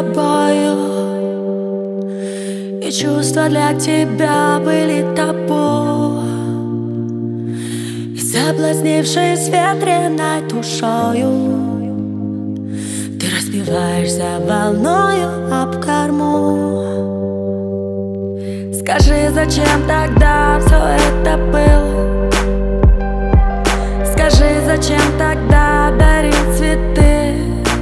тобою, и чувства для тебя были табу. И соблазнившись ветреной душою, ты разбиваешься волною об корму. Скажи, зачем тогда все это было? Скажи, зачем тогда дарить цветы?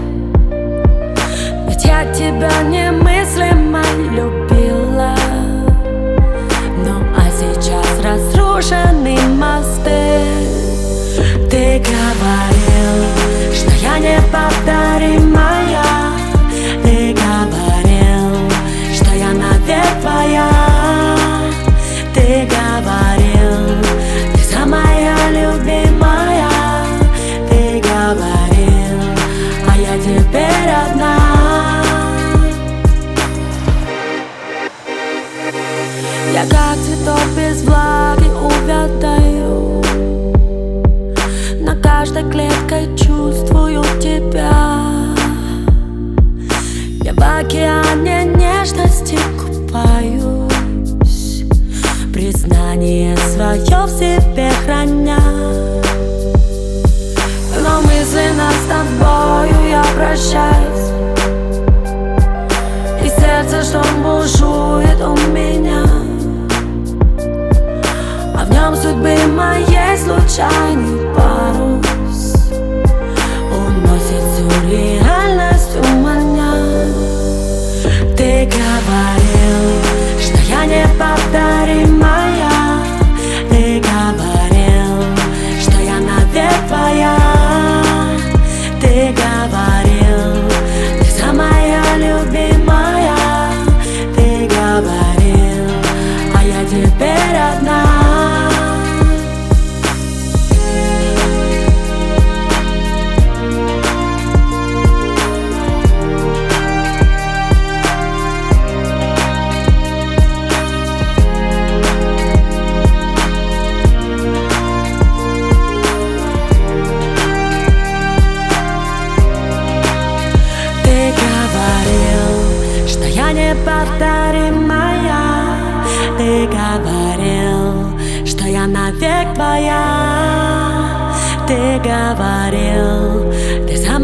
Ведь я тебя немыслимо любила. Ну а сейчас разрушены мосты. Ты говорил, что я неповторимая. Ты говорил, что я навек твоя. Ты говорил, ты самая любимая. Ты говорил, а я теперь одна. Я как цветок без влаги увядаю. На каждой клеткой чувствую тебя. Я в океане нежности купаюсь, признание свое в себе храня. Но мысленно с тобою я прощаюсь, и сердце, что бушует у меня, а в нем судьбы моей случайный парус уносит всю реальность у меня. Ты говорил, что я неповторимая. Ты говорил, что я навек твоя. Ты говорил, ты самая любимая. Ты говорил, а я теперь одна. Неповторимая. Ты говорил, что я навек твоя. Ты говорил, ты сам